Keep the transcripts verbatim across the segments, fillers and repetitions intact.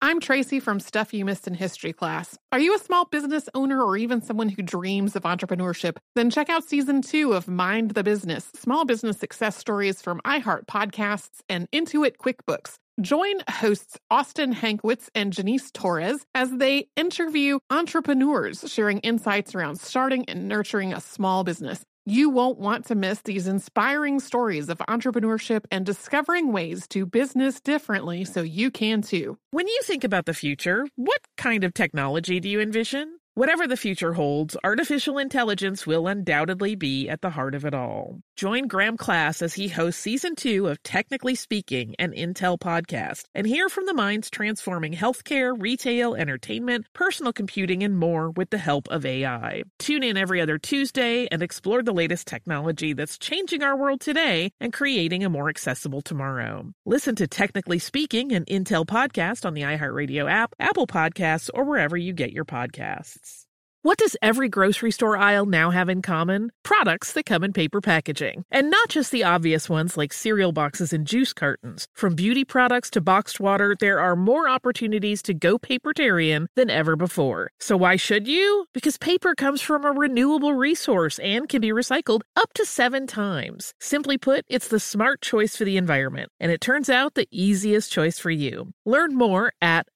I'm Tracy from Stuff You Missed in History class. Are you a small business owner or even someone who dreams of entrepreneurship? Then check out season two of Mind the Business, small business success stories from iHeart Podcasts and Intuit QuickBooks. Join hosts Austin Hankwitz and Janice Torres as they interview entrepreneurs sharing insights around starting and nurturing a small business. You won't want to miss these inspiring stories of entrepreneurship and discovering ways to business differently so you can too. When you think about the future, what kind of technology do you envision? Whatever the future holds, artificial intelligence will undoubtedly be at the heart of it all. Join Graham Class as he hosts season two of Technically Speaking, an Intel podcast, and hear from the minds transforming healthcare, retail, entertainment, personal computing, and more with the help of A I. Tune in every other Tuesday and explore the latest technology that's changing our world today and creating a more accessible tomorrow. Listen to Technically Speaking, an Intel podcast on the iHeartRadio app, Apple Podcasts, or wherever you get your podcasts. What does every grocery store aisle now have in common? Products that come in paper packaging. And not just the obvious ones like cereal boxes and juice cartons. From beauty products to boxed water, there are more opportunities to go papertarian than ever before. So why should you? Because paper comes from a renewable resource and can be recycled up to seven times. Simply put, it's the smart choice for the environment. And it turns out the easiest choice for you. Learn more at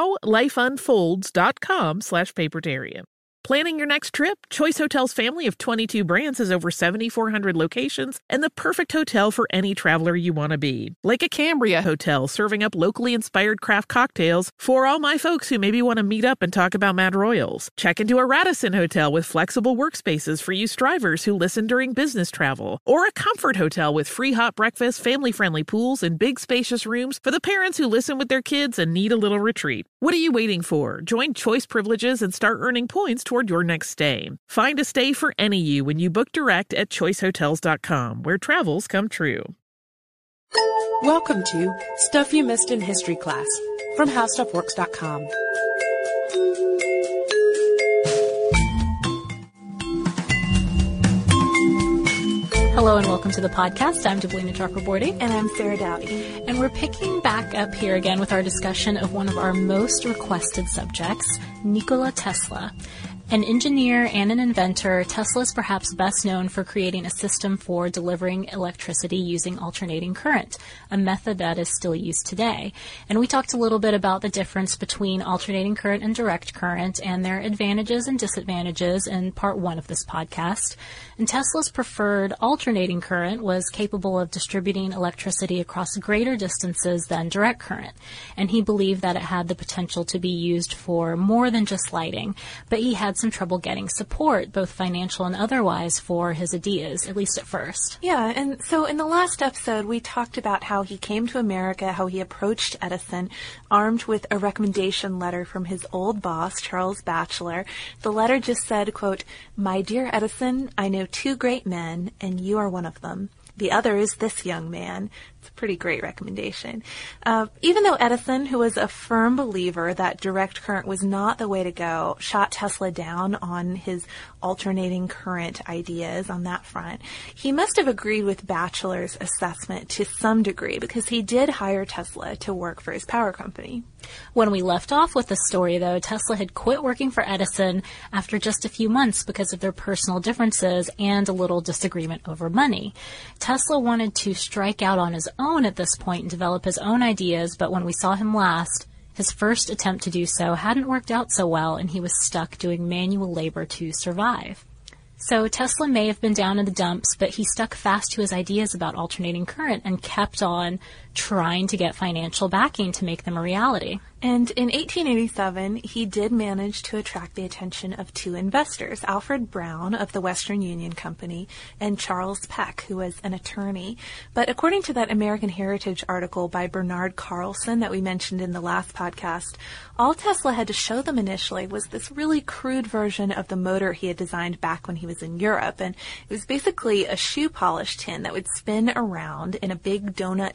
howlifeunfolds.com slash papertarian. Planning your next trip? Choice Hotels' family of twenty-two brands has over seventy-four hundred locations and the perfect hotel for any traveler you want to be. Like a Cambria Hotel, serving up locally inspired craft cocktails for all my folks who maybe want to meet up and talk about Mad Royals. Check into a Radisson Hotel with flexible workspaces for you strivers who listen during business travel. Or a Comfort Hotel with free hot breakfast, family-friendly pools, and big spacious rooms for the parents who listen with their kids and need a little retreat. What are you waiting for? Join Choice Privileges and start earning points toward your next stay. Find a stay for any you when you book direct at choice hotels dot com, where travels come true. Welcome to Stuff You Missed in History class from how stuff works dot com. Hello and welcome to the podcast. I'm Deblina Chakraborty. And I'm Sarah Dowdy. And we're picking back up here again with our discussion of one of our most requested subjects, Nikola Tesla. An engineer and an inventor, Tesla is perhaps best known for creating a system for delivering electricity using alternating current, a method that is still used today. And we talked a little bit about the difference between alternating current and direct current and their advantages and disadvantages in part one of this podcast. And Tesla's preferred alternating current was capable of distributing electricity across greater distances than direct current. And he believed that it had the potential to be used for more than just lighting, but he had some trouble getting support, both financial and otherwise, for his ideas, at least at first. Yeah, and so in the last episode, we talked about how he came to America, how he approached Edison, armed with a recommendation letter from his old boss, Charles Batchelor. The letter just said, quote, "My dear Edison, I know two great men, and you are one of them. The other is this young man." It's a pretty great recommendation. Uh, even though Edison, who was a firm believer that direct current was not the way to go, shot Tesla down on his alternating current ideas on that front, he must have agreed with Batchelor's assessment to some degree because he did hire Tesla to work for his power company. When we left off with the story, though, Tesla had quit working for Edison after just a few months because of their personal differences and a little disagreement over money. Tesla wanted to strike out on his own at this point and develop his own ideas, but when we saw him last, his first attempt to do so hadn't worked out so well, and he was stuck doing manual labor to survive. So Tesla may have been down in the dumps, but he stuck fast to his ideas about alternating current and kept on trying to get financial backing to make them a reality. And in eighteen eighty-seven, he did manage to attract the attention of two investors, Alfred Brown of the Western Union Company and Charles Peck, who was an attorney. But according to that American Heritage article by Bernard Carlson that we mentioned in the last podcast, all Tesla had to show them initially was this really crude version of the motor he had designed back when he was in Europe. And it was basically a shoe polish tin that would spin around in a big donut-shaped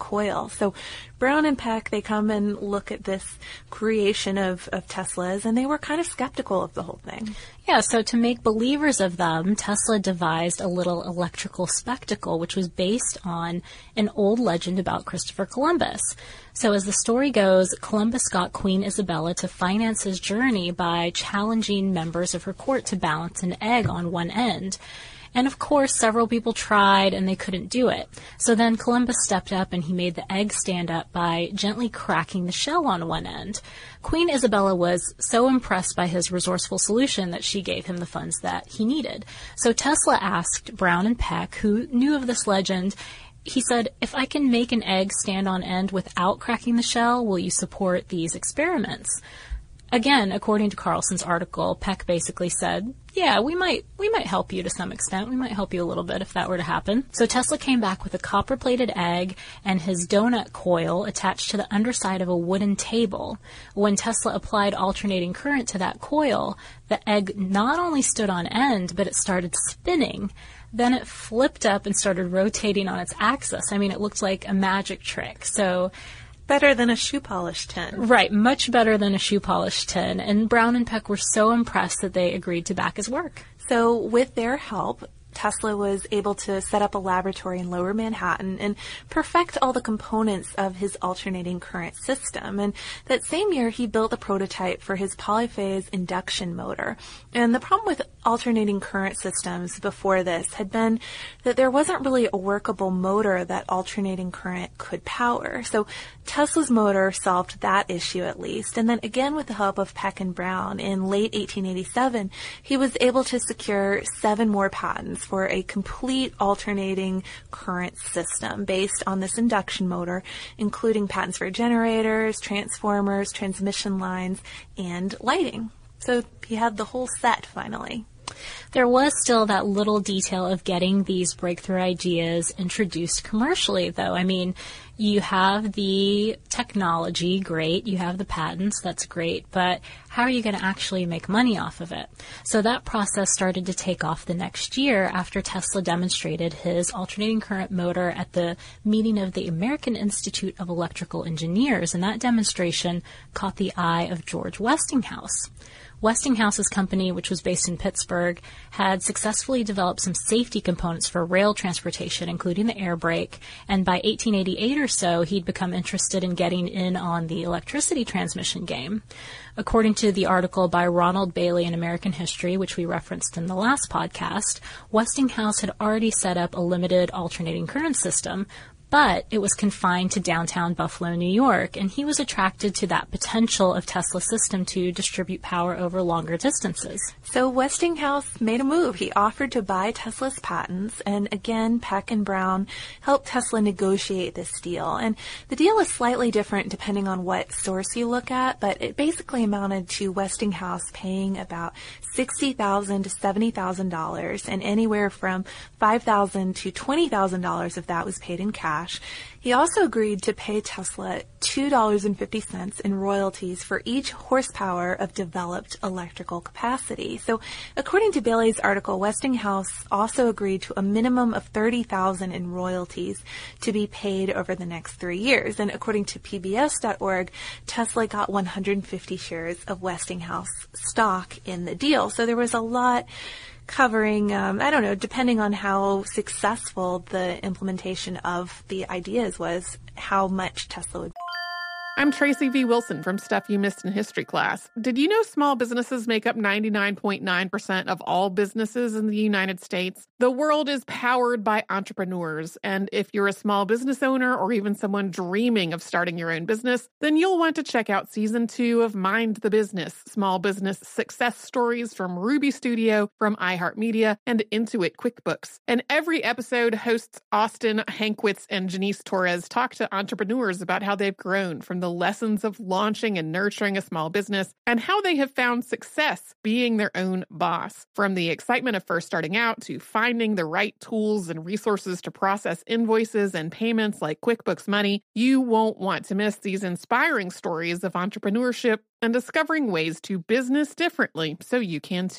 coil. So Brown and Peck, they come and look at this creation of, of Tesla's, and they were kind of skeptical of the whole thing. Yeah, so to make believers of them, Tesla devised a little electrical spectacle, which was based on an old legend about Christopher Columbus. So as the story goes, Columbus got Queen Isabella to finance his journey by challenging members of her court to balance an egg on one end. And of course, several people tried and they couldn't do it. So then Columbus stepped up and he made the egg stand up by gently cracking the shell on one end. Queen Isabella was so impressed by his resourceful solution that she gave him the funds that he needed. So Tesla asked Brown and Peck, who knew of this legend, he said, if I can make an egg stand on end without cracking the shell, will you support these experiments? Again, according to Carlson's article, Peck basically said, yeah, we might we might help you to some extent. We might help you a little bit if that were to happen. So Tesla came back with a copper-plated egg and his donut coil attached to the underside of a wooden table. When Tesla applied alternating current to that coil, the egg not only stood on end, but it started spinning. Then it flipped up and started rotating on its axis. I mean, it looked like a magic trick. So better than a shoe polish tin. Right, much better than a shoe polish tin. And Brown and Peck were so impressed that they agreed to back his work. So with their help, Tesla was able to set up a laboratory in Lower Manhattan and perfect all the components of his alternating current system. And that same year, he built a prototype for his polyphase induction motor. And the problem with alternating current systems before this had been that there wasn't really a workable motor that alternating current could power. So Tesla's motor solved that issue at least. And then again, with the help of Peck and Brown, in late eighteen eighty-seven, he was able to secure seven more patents for a complete alternating current system based on this induction motor, including patents for generators, transformers, transmission lines, and lighting. So he had the whole set finally. There was still that little detail of getting these breakthrough ideas introduced commercially, though. I mean, you have the technology, great. You have the patents, that's great. But how are you going to actually make money off of it? So that process started to take off the next year after Tesla demonstrated his alternating current motor at the meeting of the American Institute of Electrical Engineers. And that demonstration caught the eye of George Westinghouse. Westinghouse's company, which was based in Pittsburgh, had successfully developed some safety components for rail transportation, including the air brake, and by eighteen eighty-eight or so, he'd become interested in getting in on the electricity transmission game. According to the article by Ronald Bailey in American History, which we referenced in the last podcast, Westinghouse had already set up a limited alternating current system, but it was confined to downtown Buffalo, New York, and he was attracted to that potential of Tesla's system to distribute power over longer distances. So Westinghouse made a move. He offered to buy Tesla's patents, and again, Peck and Brown helped Tesla negotiate this deal. And the deal is slightly different depending on what source you look at, but it basically amounted to Westinghouse paying about sixty thousand dollars to seventy thousand dollars, and anywhere from five thousand dollars to twenty thousand dollars of that was paid in cash. He also agreed to pay Tesla two dollars and fifty cents in royalties for each horsepower of developed electrical capacity. So according to Bailey's article, Westinghouse also agreed to a minimum of thirty thousand dollars in royalties to be paid over the next three years. And according to P B S dot org, Tesla got one hundred fifty shares of Westinghouse stock in the deal. So there was a lot covering, um, I don't know, depending on how successful the implementation of the ideas was, how much Tesla would. I'm Tracy V. Wilson from Stuff You Missed in History Class. Did you know small businesses make up ninety-nine point nine percent of all businesses in the United States? The world is powered by entrepreneurs, and if you're a small business owner or even someone dreaming of starting your own business, then you'll want to check out Season two of Mind the Business, Small Business Success Stories from Ruby Studio, from iHeartMedia, and Intuit QuickBooks. And every episode, hosts Austin Hankwitz and Janice Torres talk to entrepreneurs about how they've grown from the lessons of launching and nurturing a small business and how they have found success being their own boss. From the excitement of first starting out to finding the right tools and resources to process invoices and payments like QuickBooks Money, you won't want to miss these inspiring stories of entrepreneurship and discovering ways to business differently so you can too.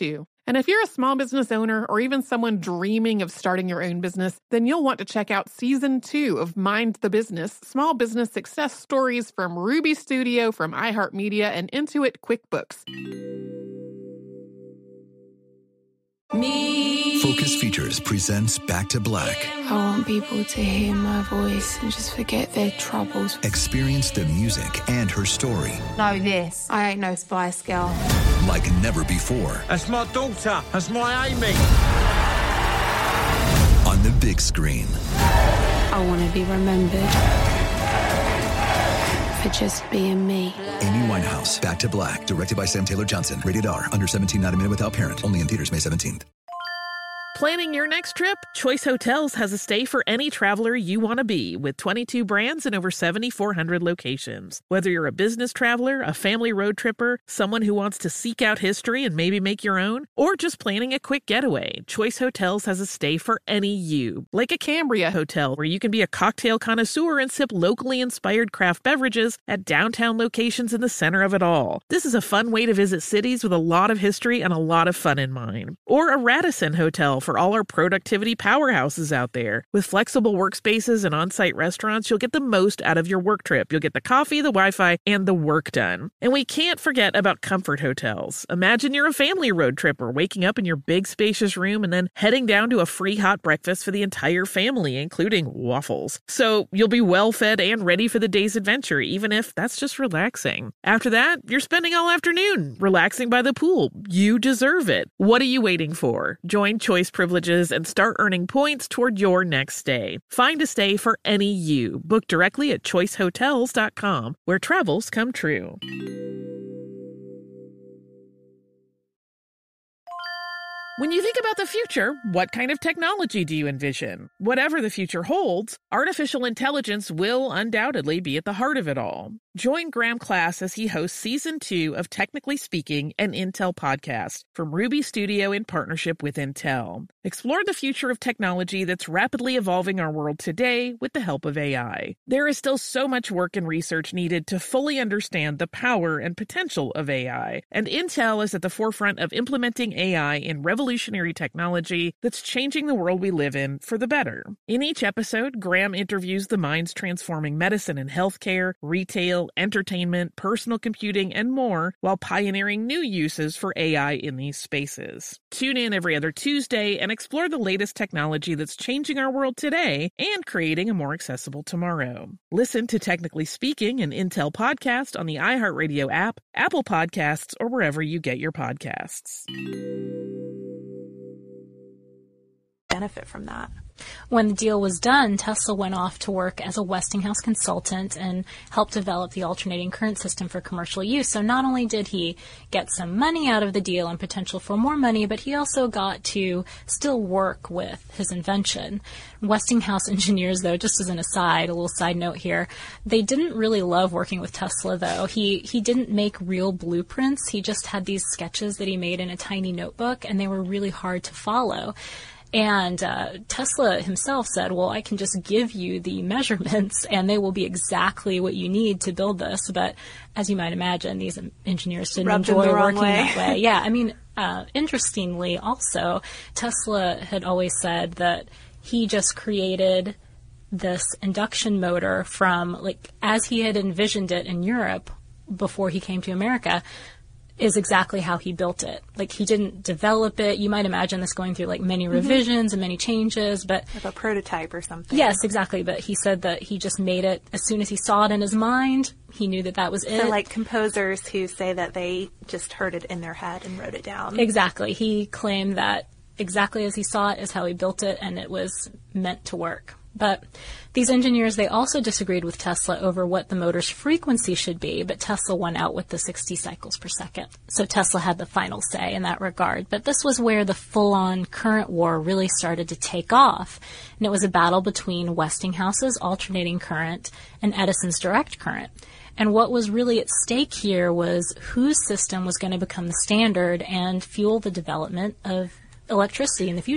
And if you're a small business owner or even someone dreaming of starting your own business, then you'll want to check out season two of Mind the Business, small business success stories from Ruby Studio, from iHeartMedia, and Intuit QuickBooks. Me. Focus Features presents Back to Black. I want people to hear my voice and just forget their troubles. Experience the music and her story. Know this, I ain't no Spice Girl. Like never before. That's my daughter. That's my Amy. On the big screen. I want to be remembered for just being me. Amy Winehouse, Back to Black, directed by Sam Taylor Johnson. Rated R, under seventeen, not a minute without parent. Only in theaters May seventeenth. Planning your next trip? Choice Hotels has a stay for any traveler you want to be, with twenty-two brands and over seven thousand four hundred locations. Whether you're a business traveler, a family road tripper, someone who wants to seek out history and maybe make your own, or just planning a quick getaway, Choice Hotels has a stay for any you. Like a Cambria Hotel, where you can be a cocktail connoisseur and sip locally inspired craft beverages at downtown locations in the center of it all. This is a fun way to visit cities with a lot of history and a lot of fun in mind. Or a Radisson Hotel, for all our productivity powerhouses out there. With flexible workspaces and on-site restaurants, you'll get the most out of your work trip. You'll get the coffee, the Wi-Fi, and the work done. And we can't forget about Comfort Hotels. Imagine you're a family road tripper, waking up in your big spacious room and then heading down to a free hot breakfast for the entire family, including waffles. So you'll be well fed and ready for the day's adventure, even if that's just relaxing. After that, you're spending all afternoon relaxing by the pool. You deserve it. What are you waiting for? Join Choice Privileges and start earning points toward your next stay. Find a stay for any you. Book directly at choice hotels dot com, where travels come true. When you think about the future, what kind of technology do you envision? Whatever the future holds, artificial intelligence will undoubtedly be at the heart of it all. Join Graham Class as he hosts season two of Technically Speaking, an Intel podcast from Ruby Studio in partnership with Intel. Explore the future of technology that's rapidly evolving our world today with the help of A I. There is still so much work and research needed to fully understand the power and potential of A I, and Intel is at the forefront of implementing A I in revolutionary technology that's changing the world we live in for the better. In each episode, Graham interviews the minds transforming medicine and healthcare, retail, entertainment, personal computing, and more, while pioneering new uses for A I in these spaces. Tune in every other Tuesday and explore the latest technology that's changing our world today and creating a more accessible tomorrow. Listen to Technically Speaking, an Intel podcast on the iHeartRadio app, Apple Podcasts, or wherever you get your podcasts. Benefit from that. When the deal was done, Tesla went off to work as a Westinghouse consultant and helped develop the alternating current system for commercial use. So not only did he get some money out of the deal and potential for more money, but he also got to still work with his invention. Westinghouse engineers, though, just as an aside, a little side note here, they didn't really love working with Tesla, though. He, he didn't make real blueprints. He just had these sketches that he made in a tiny notebook, and they were really hard to follow. And uh, Tesla himself said, well, I can just give you the measurements and they will be exactly what you need to build this. But as you might imagine, these engineers didn't Rubbed enjoy working way. that way. Yeah, I mean, uh, interestingly also, Tesla had always said that he just created this induction motor from, like, as he had envisioned it in Europe before he came to America, is exactly how he built it. Like, he didn't develop it. You might imagine this going through, like, many revisions mm-hmm. and many changes, but... Like a prototype or something. Yes, exactly. But he said that he just made it as soon as he saw it in his mind. He knew that that was it. So, like composers who say that they just heard it in their head and wrote it down. Exactly. He claimed that exactly as he saw it is how he built it, and it was meant to work. But these engineers, they also disagreed with Tesla over what the motor's frequency should be, but Tesla won out with the sixty cycles per second. So Tesla had the final say in that regard. But this was where the full-on current war really started to take off. And it was a battle between Westinghouse's alternating current and Edison's direct current. And what was really at stake here was whose system was going to become the standard and fuel the development of electricity in the future.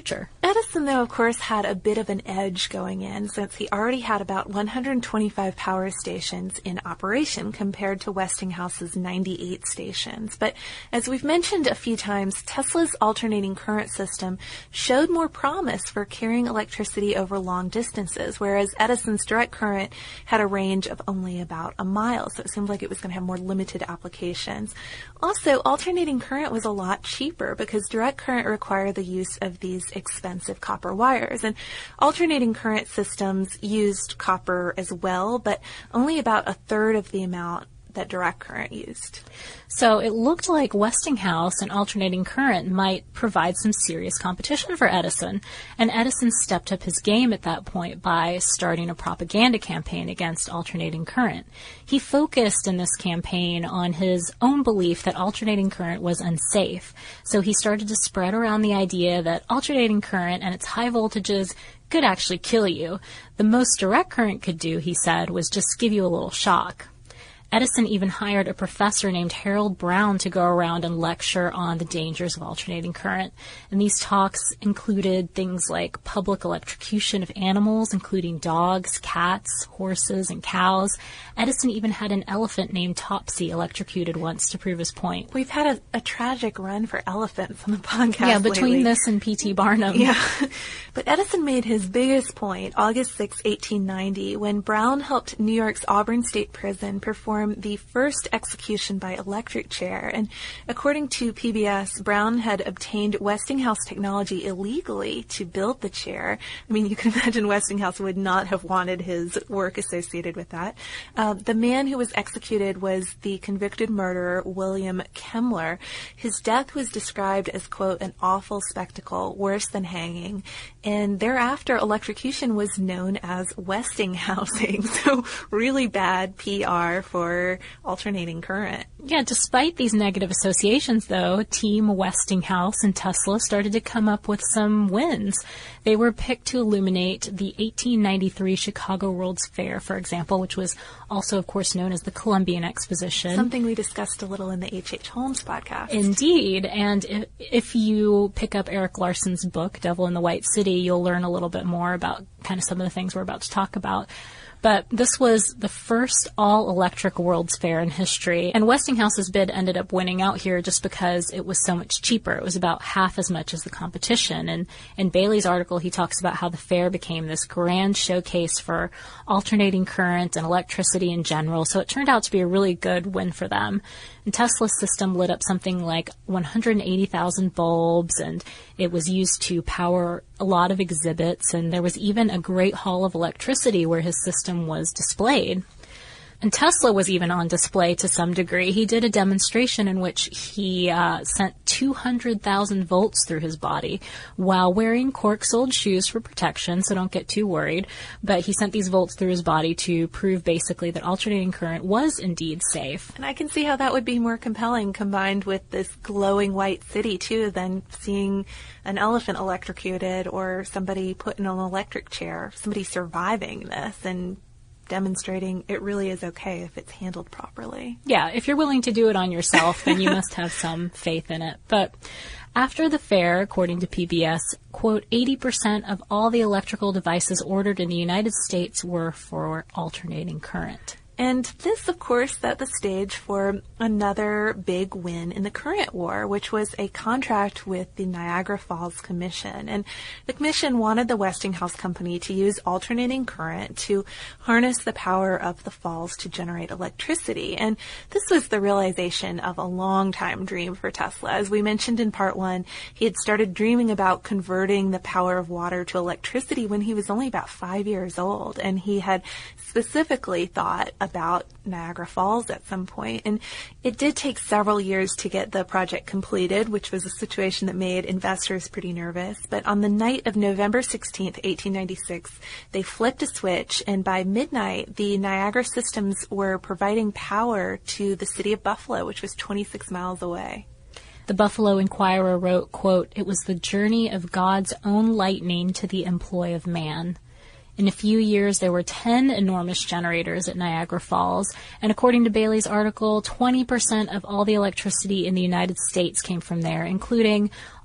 Edison, though, of course, had a bit of an edge going in since he already had about one hundred twenty-five power stations in operation compared to Westinghouse's ninety-eight stations. But as we've mentioned a few times, Tesla's alternating current system showed more promise for carrying electricity over long distances, whereas Edison's direct current had a range of only about a mile, so it seemed like it was going to have more limited applications. Also, alternating current was a lot cheaper because direct current required the use of these expensive copper wires, and alternating current systems used copper as well, but only about a third of the amount that direct current used. So it looked like Westinghouse and alternating current might provide some serious competition for Edison, and Edison stepped up his game at that point by starting a propaganda campaign against alternating current. He focused in this campaign on his own belief that alternating current was unsafe, so he started to spread around the idea that alternating current and its high voltages could actually kill you. The most direct current could do, he said, was just give you a little shock. Edison even hired a professor named Harold Brown to go around and lecture on the dangers of alternating current. And these talks included things like public electrocution of animals, including dogs, cats, horses, and cows. Edison even had an elephant named Topsy electrocuted once to prove his point. We've had a, a tragic run for elephants on the podcast Yeah, between lately. this and P T Barnum. Yeah. But Edison made his biggest point August sixth, eighteen ninety, when Brown helped New York's Auburn State Prison perform the first execution by electric chair. And according to P B S, Brown had obtained Westinghouse technology illegally to build the chair. I mean, you can imagine Westinghouse would not have wanted his work associated with that. Uh, the man who was executed was the convicted murderer, William Kemmler. His death was described as, quote, an awful spectacle, worse than hanging. And thereafter, electrocution was known as Westinghousing. So really bad P R for alternating current. Yeah, despite these negative associations, though, Team Westinghouse and Tesla started to come up with some wins. They were picked to illuminate the eighteen ninety-three Chicago World's Fair, for example, which was also, of course, known as the Columbian Exposition. Something we discussed a little in the H H. Holmes podcast. Indeed, and if, if you pick up Eric Larson's book, Devil in the White City, you'll learn a little bit more about kind of some of the things we're about to talk about. But this was the first all-electric World's Fair in history, and Westinghouse's bid ended up winning out here just because it was so much cheaper. It was about half as much as the competition. And in Bailey's article, he talks about how the fair became this grand showcase for alternating current and electricity in general, so it turned out to be a really good win for them. And Tesla's system lit up something like one hundred eighty thousand bulbs, and it was used to power a lot of exhibits, and there was even a great hall of electricity where his system was displayed. And Tesla was even on display to some degree. He did a demonstration in which he uh, sent two hundred thousand volts through his body while wearing cork-soled shoes for protection, so don't get too worried. But he sent these volts through his body to prove basically that alternating current was indeed safe. And I can see how that would be more compelling combined with this glowing white city, too, than seeing an elephant electrocuted or somebody put in an electric chair, somebody surviving this and demonstrating it really is okay if it's handled properly. Yeah, if you're willing to do it on yourself, then you must have some faith in it. But after the fair, according to P B S, quote, eighty percent of all the electrical devices ordered in the United States were for alternating current. And this, of course, set the stage for another big win in the current war, which was a contract with the Niagara Falls Commission. And the commission wanted the Westinghouse Company to use alternating current to harness the power of the falls to generate electricity. And this was the realization of a long-time dream for Tesla. As we mentioned in part one, he had started dreaming about converting the power of water to electricity when he was only about five years old. And he had specifically thought about Niagara Falls at some point. And it did take several years to get the project completed, which was a situation that made investors pretty nervous. But on the night of November sixteenth, eighteen ninety-six, they flipped a switch, and by midnight, the Niagara systems were providing power to the city of Buffalo, which was twenty-six miles away. The Buffalo Inquirer wrote, quote, "It was the journey of God's own lightning to the employ of man." In a few years, there were ten enormous generators at Niagara Falls, and according to Bailey's article, twenty percent of all the electricity in the United States came from there, including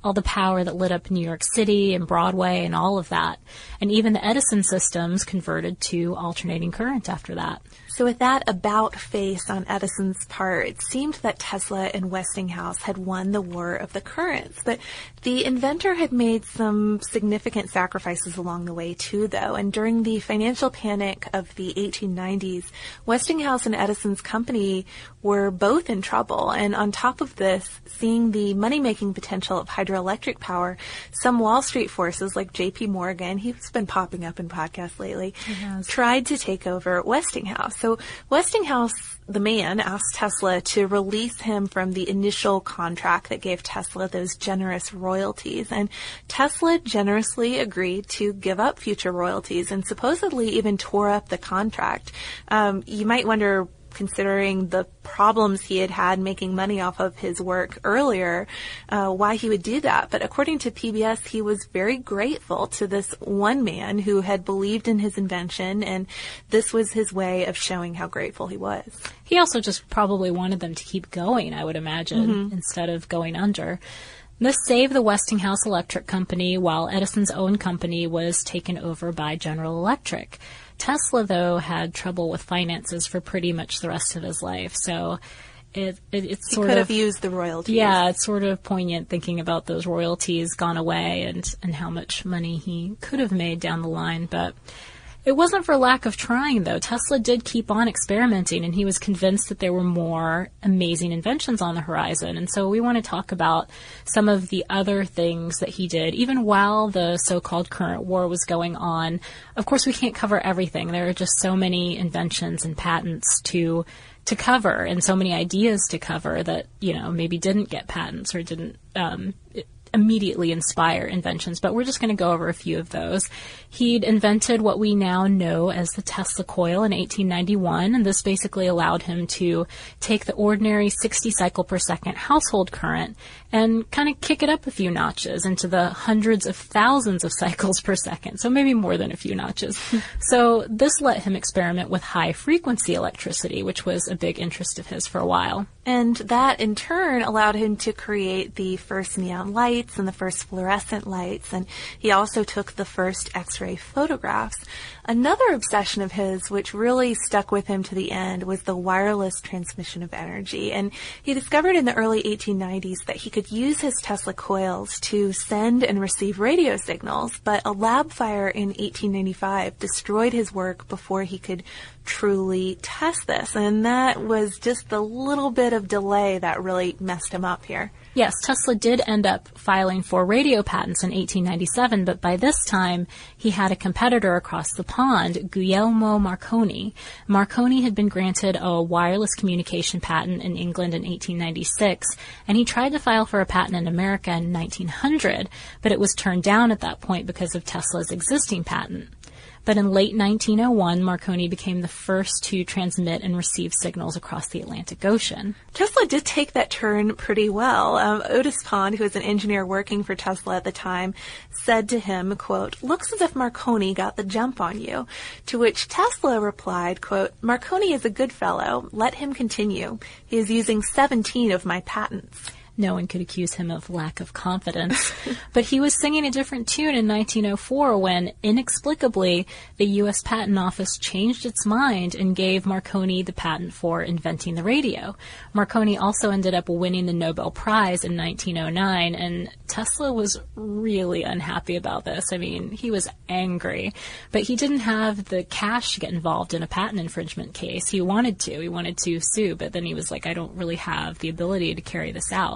all the power that lit up New York City and Broadway and all of that. And even the Edison systems converted to alternating current after that. So with that about face on Edison's part, it seemed that Tesla and Westinghouse had won the war of the currents. But the inventor had made some significant sacrifices along the way too, though. And during the financial panic of the eighteen nineties, Westinghouse and Edison's company were both in trouble. And on top of this, seeing the money-making potential of hydroelectric power, some Wall Street forces like J P Morgan, he's been popping up in podcasts lately, tried to take over Westinghouse. So Westinghouse, the man, asked Tesla to release him from the initial contract that gave Tesla those generous royalties. And Tesla generously agreed to give up future royalties and supposedly even tore up the contract. Um, you might wonder, considering the problems he had had making money off of his work earlier, uh, why he would do that. But according to P B S, he was very grateful to this one man who had believed in his invention, and this was his way of showing how grateful he was. He also just probably wanted them to keep going, I would imagine, Mm-hmm. instead of going under. This saved the Westinghouse Electric Company while Edison's own company was taken over by General Electric. Tesla, though, had trouble with finances for pretty much the rest of his life, so it, it it's He sort could of have used the royalties. Yeah, it's sort of poignant thinking about those royalties gone away and and how much money he could have made down the line, but it wasn't for lack of trying, though. Tesla did keep on experimenting, and he was convinced that there were more amazing inventions on the horizon. And so we want to talk about some of the other things that he did, even while the so-called current war was going on. Of course, we can't cover everything. There are just so many inventions and patents to to cover, and so many ideas to cover that, you know, maybe didn't get patents or didn't um, immediately inspire inventions, but we're just going to go over a few of those. He'd invented what we now know as the Tesla coil in eighteen ninety-one, and this basically allowed him to take the ordinary sixty cycle per second household current and kind of kick it up a few notches into the hundreds of thousands of cycles per second, so maybe more than a few notches. So this let him experiment with high-frequency electricity, which was a big interest of his for a while. And that, in turn, allowed him to create the first neon lights and the first fluorescent lights, and he also took the first X-ray photographs. Another obsession of his, which really stuck with him to the end, was the wireless transmission of energy. And he discovered in the early eighteen nineties that he could use his Tesla coils to send and receive radio signals, but a lab fire in eighteen ninety-five destroyed his work before he could truly test this. And that was just the little bit of delay that really messed him up here. Yes, Tesla did end up filing for radio patents in eighteen ninety-seven, but by this time, he had a competitor across the pond, Guglielmo Marconi. Marconi had been granted a wireless communication patent in England in eighteen ninety-six, and he tried to file for a patent in America in nineteen hundred, but it was turned down at that point because of Tesla's existing patent. But in late nineteen oh one, Marconi became the first to transmit and receive signals across the Atlantic Ocean. Tesla did take that turn pretty well. Um, Otis Pond, who was an engineer working for Tesla at the time, said to him, quote, "Looks as if Marconi got the jump on you." To which Tesla replied, quote, "Marconi is a good fellow. Let him continue. He is using seventeen of my patents." No one could accuse him of lack of confidence. But he was singing a different tune in nineteen oh four when, inexplicably, the U S Patent Office changed its mind and gave Marconi the patent for inventing the radio. Marconi also ended up winning the Nobel Prize in nineteen oh nine, and Tesla was really unhappy about this. I mean, he was angry. But he didn't have the cash to get involved in a patent infringement case. He wanted to. He wanted to sue, but then he was like, I don't really have the ability to carry this out.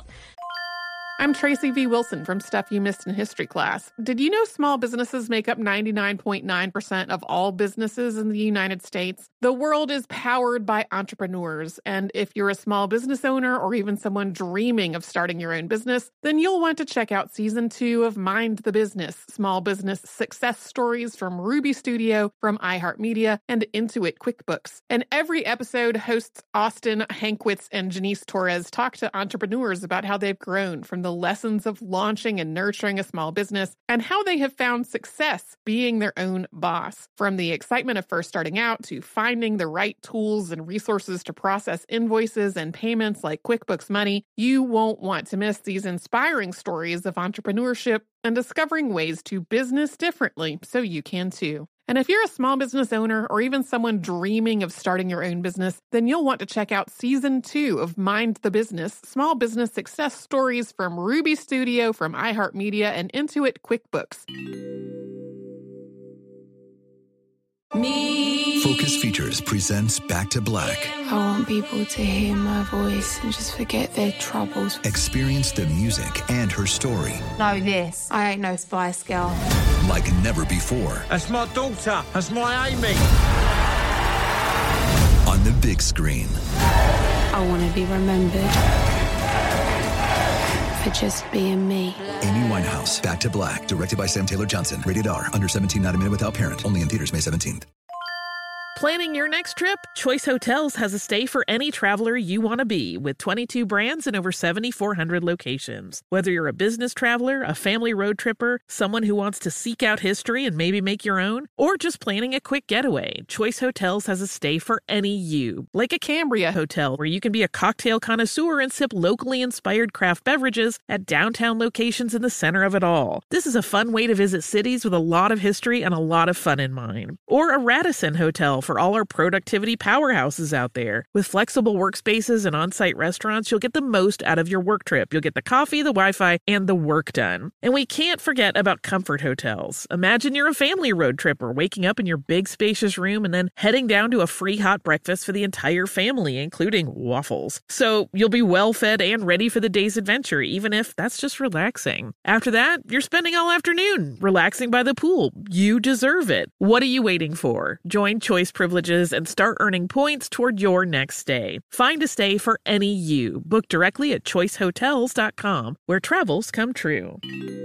I'm Tracy V. Wilson from Stuff You Missed in History Class. Did you know small businesses make up ninety-nine point nine percent of all businesses in the United States? The world is powered by entrepreneurs, and if you're a small business owner or even someone dreaming of starting your own business, then you'll want to check out Season two of Mind the Business, Small Business Success Stories from Ruby Studio, from iHeartMedia, and Intuit QuickBooks. And every episode, hosts Austin Hankwitz and Janice Torres talk to entrepreneurs about how they've grown from the the lessons of launching and nurturing a small business and how they have found success being their own boss. From the excitement of first starting out to finding the right tools and resources to process invoices and payments like QuickBooks Money, you won't want to miss these inspiring stories of entrepreneurship and discovering ways to business differently so you can too. And if you're a small business owner or even someone dreaming of starting your own business, then you'll want to check out season two of Mind the Business, small business success stories from Ruby Studio, from iHeartMedia, and Intuit QuickBooks. Me. Focus Features presents Back to Black. I want people to hear my voice and just forget their troubles. Experience the music and her story. Know this, I ain't no Spice Girl. Like never before. That's my daughter. That's my Amy. On the big screen. I want to be remembered for just being me. Amy Winehouse, Back to Black, directed by Sam Taylor Johnson. Rated R, under seventeen, not a minute without parent. Only in theaters May seventeenth. Planning your next trip? Choice Hotels has a stay for any traveler you want to be, with twenty-two brands and over seven thousand four hundred locations. Whether you're a business traveler, a family road tripper, someone who wants to seek out history and maybe make your own, or just planning a quick getaway, Choice Hotels has a stay for any you. Like a Cambria Hotel, where you can be a cocktail connoisseur and sip locally inspired craft beverages at downtown locations in the center of it all. This is a fun way to visit cities with a lot of history and a lot of fun in mind. Or a Radisson Hotel, for all our productivity powerhouses out there. With flexible workspaces and on-site restaurants, you'll get the most out of your work trip. You'll get the coffee, the Wi-Fi, and the work done. And we can't forget about Comfort Hotels. Imagine you're a family road tripper, waking up in your big spacious room and then heading down to a free hot breakfast for the entire family, including waffles. So you'll be well fed and ready for the day's adventure, even if that's just relaxing. After that, you're spending all afternoon relaxing by the pool. You deserve it. What are you waiting for? Join Choice Privileges and start earning points toward your next stay. Find a stay for any you. Book directly at choice hotels dot com, where travels come true.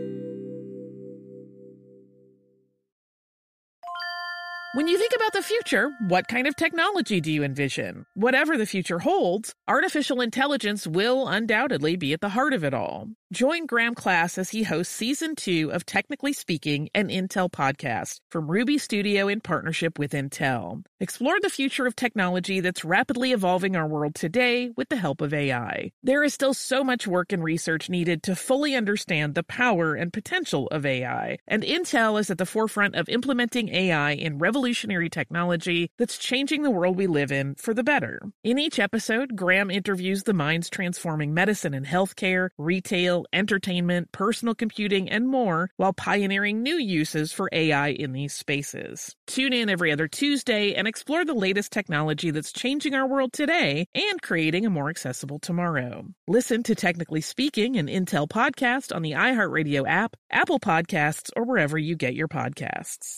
When you think about the future, what kind of technology do you envision? Whatever the future holds, artificial intelligence will undoubtedly be at the heart of it all. Join Graham Class as he hosts season two of Technically Speaking, an Intel podcast from Ruby Studio in partnership with Intel. Explore the future of technology that's rapidly evolving our world today with the help of A I. There is still so much work and research needed to fully understand the power and potential of A I, and Intel is at the forefront of implementing A I in revolutionary technology that's changing the world we live in for the better. In each episode, Graham interviews the minds transforming medicine and healthcare, retail, entertainment, personal computing, and more, while pioneering new uses for A I in these spaces. Tune in every other Tuesday and explore the latest technology that's changing our world today and creating a more accessible tomorrow. Listen to Technically Speaking, an Intel podcast on the iHeartRadio app, Apple Podcasts, or wherever you get your podcasts.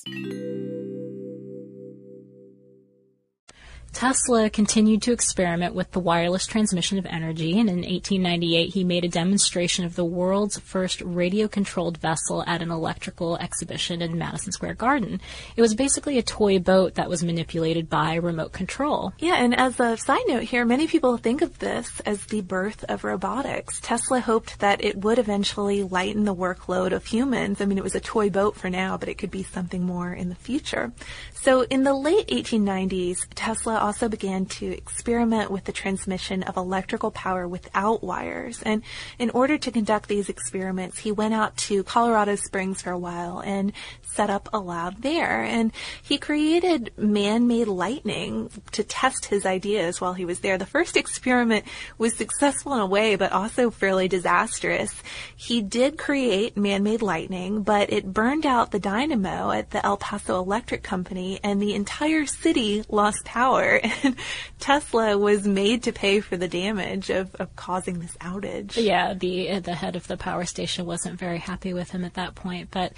Tesla continued to experiment with the wireless transmission of energy, and in eighteen ninety-eight he made a demonstration of the world's first radio-controlled vessel at an electrical exhibition in Madison Square Garden. It was basically a toy boat that was manipulated by remote control. Yeah, and as a side note here, many people think of this as the birth of robotics. Tesla hoped that it would eventually lighten the workload of humans. I mean, it was a toy boat for now, but it could be something more in the future. So in the late eighteen nineties, Tesla also began to experiment with the transmission of electrical power without wires. And in order to conduct these experiments, he went out to Colorado Springs for a while and set up a lab there. And he created man-made lightning to test his ideas while he was there. The first experiment was successful in a way, but also fairly disastrous. He did create man-made lightning, but it burned out the dynamo at the El Paso Electric Company, and the entire city lost power. And Tesla was made to pay for the damage of, of causing this outage. Yeah, the the head of the power station wasn't very happy with him at that point, but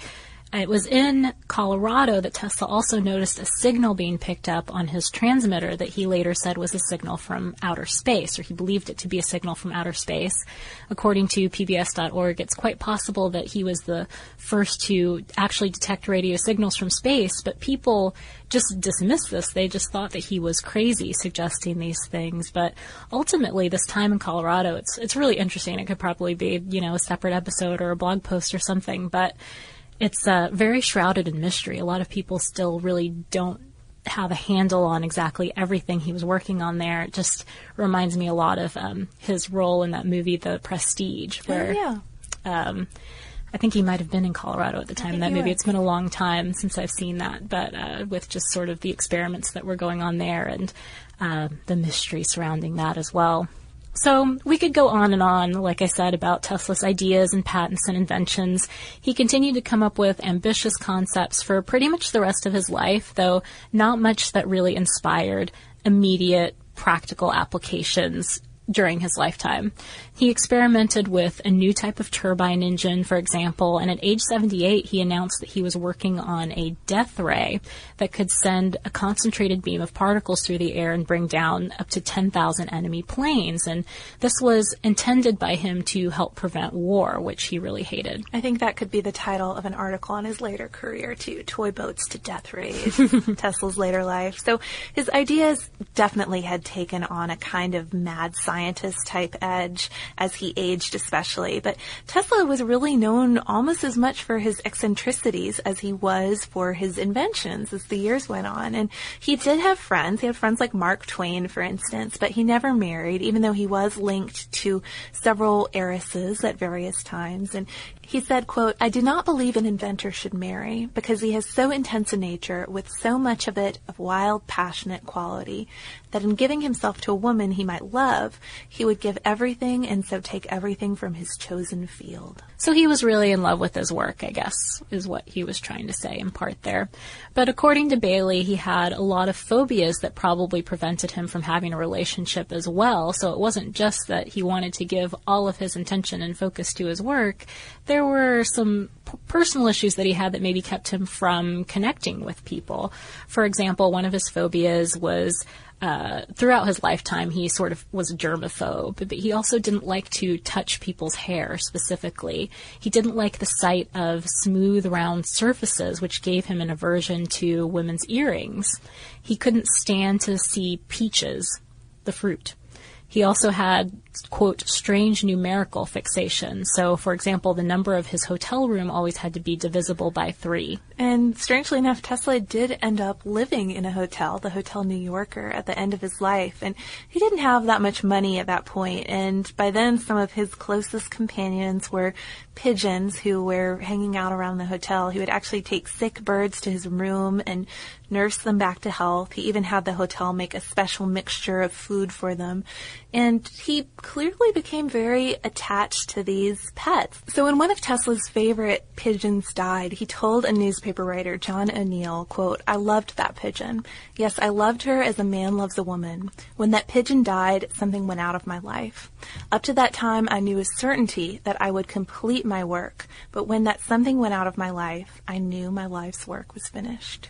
It was in Colorado that Tesla also noticed a signal being picked up on his transmitter that he later said was a signal from outer space, or he believed it to be a signal from outer space. According to P B S dot org, it's quite possible that he was the first to actually detect radio signals from space, but people just dismissed this. They just thought that he was crazy suggesting these things. But ultimately, this time in Colorado, it's it's really interesting. It could probably be, you know, a separate episode or a blog post or something, but it's uh, very shrouded in mystery. A lot of people still really don't have a handle on exactly everything he was working on there. It just reminds me a lot of um, his role in that movie, The Prestige, where oh, yeah. um, I think he might have been in Colorado at the time of that movie. Was. It's been a long time since I've seen that, but uh, with just sort of the experiments that were going on there and uh, the mystery surrounding that as well. So we could go on and on, like I said, about Tesla's ideas and patents and inventions. He continued to come up with ambitious concepts for pretty much the rest of his life, though not much that really inspired immediate practical applications during his lifetime. He experimented with a new type of turbine engine, for example, and at age seventy-eight, he announced that he was working on a death ray that could send a concentrated beam of particles through the air and bring down up to ten thousand enemy planes. And this was intended by him to help prevent war, which he really hated. I think that could be the title of an article on his later career, too. Toy boats to death rays, Tesla's later life. So his ideas definitely had taken on a kind of mad scientist type edge as he aged especially. But Tesla was really known almost as much for his eccentricities as he was for his inventions as the years went on. And he did have friends. He had friends like Mark Twain, for instance, but he never married, even though he was linked to several heiresses at various times. And he said, quote, "I do not believe an inventor should marry because he has so intense a nature with so much of it of wild, passionate quality that in giving himself to a woman he might love, he would give everything and so take everything from his chosen field." So he was really in love with his work, I guess, is what he was trying to say in part there. But according to Bailey, he had a lot of phobias that probably prevented him from having a relationship as well. So it wasn't just that he wanted to give all of his attention and focus to his work. There were some p- personal issues that he had that maybe kept him from connecting with people. For example, one of his phobias was Uh, throughout his lifetime, he sort of was a germaphobe, but he also didn't like to touch people's hair specifically. He didn't like the sight of smooth, round surfaces, which gave him an aversion to women's earrings. He couldn't stand to see peaches, the fruit. He also had, quote, strange numerical fixation. So, for example, the number of his hotel room always had to be divisible by three. And strangely enough, Tesla did end up living in a hotel, the Hotel New Yorker, at the end of his life. And he didn't have that much money at that point. And by then, some of his closest companions were pigeons who were hanging out around the hotel. He would actually take sick birds to his room and nurse them back to health. He even had the hotel make a special mixture of food for them. And he clearly became very attached to these pets. So when one of Tesla's favorite pigeons died, he told a newspaper writer, John O'Neill, quote, "I loved that pigeon. Yes, I loved her as a man loves a woman. When that pigeon died, something went out of my life. Up to that time, I knew with certainty that I would complete my work. But when that something went out of my life, I knew my life's work was finished."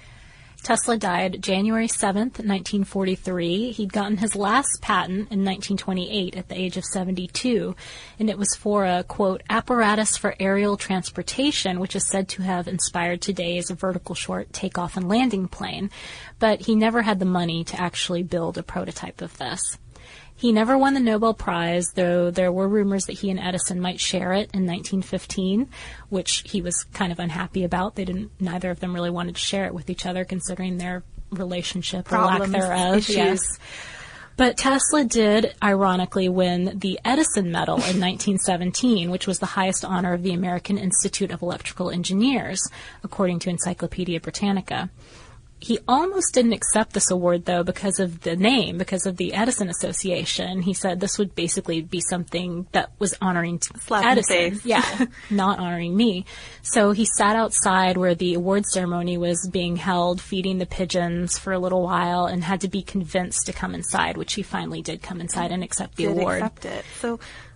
Tesla died January seventh, nineteen forty-three. He'd gotten his last patent in nineteen twenty-eight at the age of seventy-two, and it was for a, quote, apparatus for aerial transportation, which is said to have inspired today's vertical short takeoff and landing plane. But he never had the money to actually build a prototype of this. He never won the Nobel Prize, though there were rumors that he and Edison might share it in nineteen fifteen, which he was kind of unhappy about. They didn't, neither of them really wanted to share it with each other, considering their relationship Problems, or lack thereof. issues. Yes. But Tesla did, ironically, win the Edison Medal in nineteen seventeen, which was the highest honor of the American Institute of Electrical Engineers, according to Encyclopedia Britannica. He almost didn't accept this award, though, because of the name, because of the Edison Association. He said this would basically be something that was honoring Slap Edison. in the face. Yeah, not honoring me. So he sat outside where the award ceremony was being held, feeding the pigeons for a little while, and had to be convinced to come inside, which he finally did come inside and accept the did award. accept it. So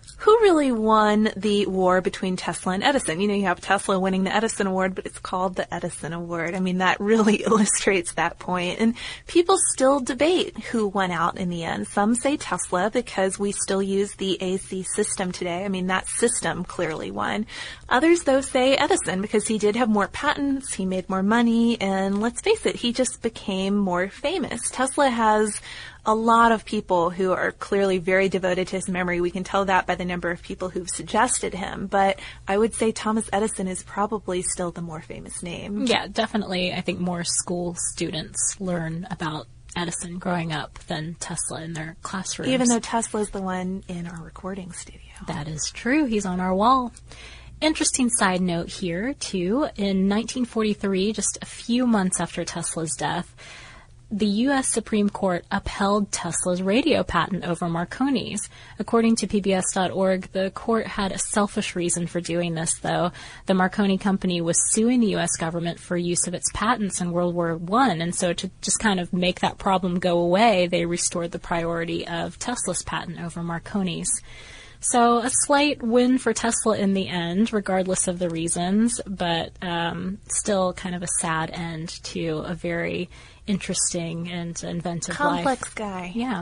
Who really won the war between Tesla and Edison? You know, you have Tesla winning the Edison Award, but it's called the Edison Award. I mean, that really illustrates that point. And people still debate who won out in the end. Some say Tesla because we still use the A C system today. I mean, that system clearly won. Others, though, say Edison because he did have more patents, he made more money, and let's face it, he just became more famous. Tesla has a lot of people who are clearly very devoted to his memory. We can tell that by the number of people who've suggested him. But I would say Thomas Edison is probably still the more famous name. Yeah, definitely. I think more school students learn about Edison growing up than Tesla in their classrooms. Even though Tesla's the one in our recording studio. That is true. He's on our wall. Interesting side note here, too. In nineteen forty-three, just a few months after Tesla's death, the U S Supreme Court upheld Tesla's radio patent over Marconi's. According to P B S dot org, the court had a selfish reason for doing this, though. The Marconi company was suing the U S government for use of its patents in World War One, and so to just kind of make that problem go away, they restored the priority of Tesla's patent over Marconi's. So a slight win for Tesla in the end, regardless of the reasons, but um, still kind of a sad end to a very interesting and inventive Complex life. Complex guy. Yeah.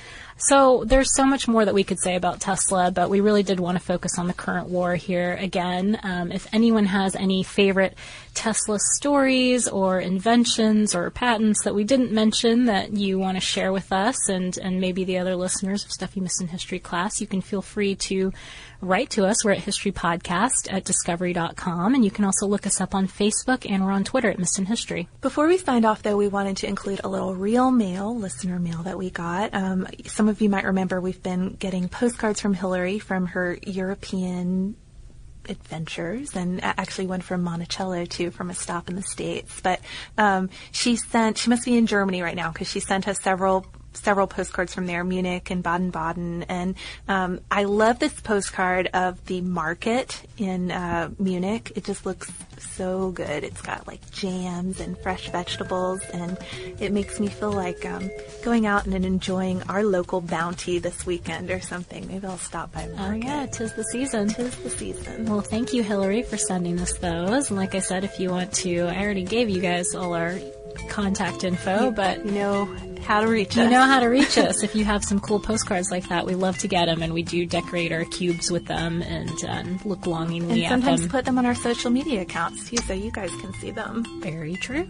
So there's so much more that we could say about Tesla, but we really did want to focus on the current war here again. Um, if anyone has any favorite Tesla stories or inventions or patents that we didn't mention that you want to share with us and, and maybe the other listeners of Stuff You Missed in History Class, you can feel free to write to us. We're at history podcast at discovery dot com, and you can also look us up on Facebook, and we're on Twitter at Missed in History. Before we signed off, though, we wanted to include a little real mail, listener mail that we got. Um, some of you might remember we've been getting postcards from Hillary from her European adventures, and actually one from Monticello too, from a stop in the States. But um, she sent, she must be in Germany right now because she sent us several several postcards from there, Munich and Baden-Baden. And um, I love this postcard of the market in uh, Munich. It just looks so good. It's got like jams and fresh vegetables, and it makes me feel like um, going out and enjoying our local bounty this weekend or something. Maybe I'll stop by the market. Oh yeah, 'tis the season. 'Tis the season. Well, thank you, Hillary, for sending us those. And like I said, if you want to, I already gave you guys all our contact info, you, but you know how to reach you us. You know how to reach us. If you have some cool postcards like that, we love to get them, and we do decorate our cubes with them and um, look longingly and at them. And sometimes put them on our social media accounts too, so you guys can see them. Very true.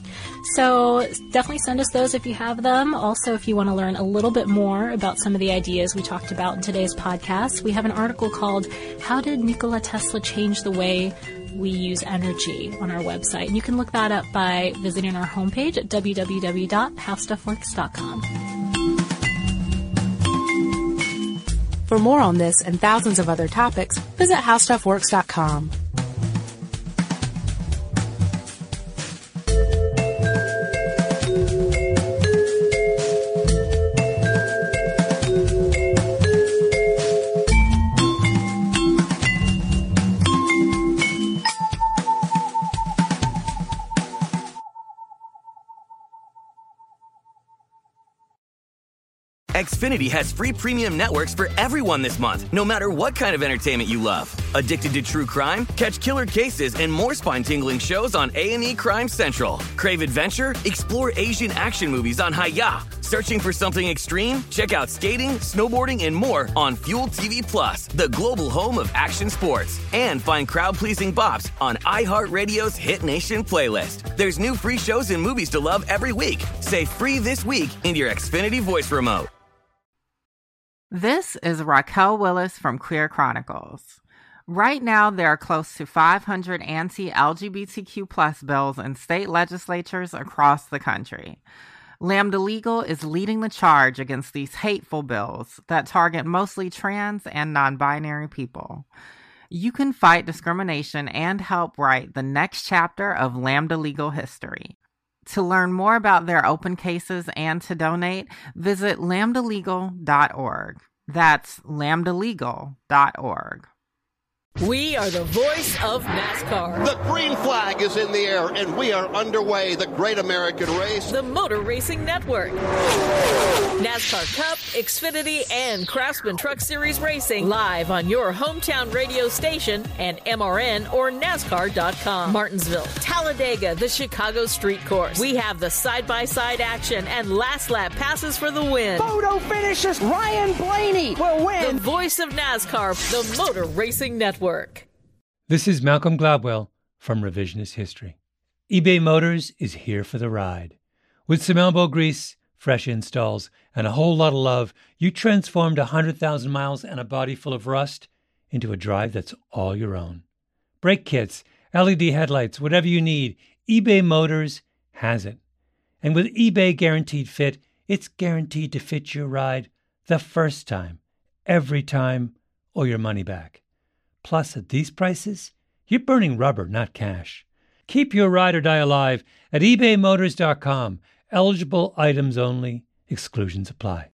So definitely send us those if you have them. Also, if you want to learn a little bit more about some of the ideas we talked about in today's podcast, we have an article called How Did Nikola Tesla Change the Way We Use Energy on our website. And you can look that up by visiting our homepage at w w w dot how stuff works dot com. For more on this and thousands of other topics, visit how stuff works dot com. Xfinity has free premium networks for everyone this month, no matter what kind of entertainment you love. Addicted to true crime? Catch killer cases and more spine-tingling shows on A and E Crime Central. Crave adventure? Explore Asian action movies on Hi-Ya. Searching for something extreme? Check out skating, snowboarding, and more on Fuel T V Plus, the global home of action sports. And find crowd-pleasing bops on iHeartRadio's Hit Nation playlist. There's new free shows and movies to love every week. Say free this week in your Xfinity voice remote. This is Raquel Willis from Queer Chronicles. Right now, there are close to five hundred anti-L G B T Q plus bills in state legislatures across the country. Lambda Legal is leading the charge against these hateful bills that target mostly trans and non-binary people. You can fight discrimination and help write the next chapter of Lambda Legal history. To learn more about their open cases and to donate, visit lambda legal dot org. That's lambda legal dot org. We are the voice of NASCAR. The green flag is in the air, and we are underway. The Great American Race. The Motor Racing Network. NASCAR Cup, Xfinity, and Craftsman Truck Series Racing live on your hometown radio station and M R N or NASCAR dot com. Martinsville, Talladega, the Chicago Street Course. We have the side-by-side action and last lap passes for the win. Photo finishes. Ryan Blaney will win. The voice of NASCAR, the Motor Racing Network. This is Malcolm Gladwell from Revisionist History. eBay Motors is here for the ride. With some elbow grease, fresh installs, and a whole lot of love, you transformed one hundred thousand miles and a body full of rust into a drive that's all your own. Brake kits, L E D headlights, whatever you need, eBay Motors has it. And with eBay Guaranteed Fit, it's guaranteed to fit your ride the first time, every time, or your money back. Plus, at these prices, you're burning rubber, not cash. Keep your ride or die alive at ebay motors dot com. Eligible items only. Exclusions apply.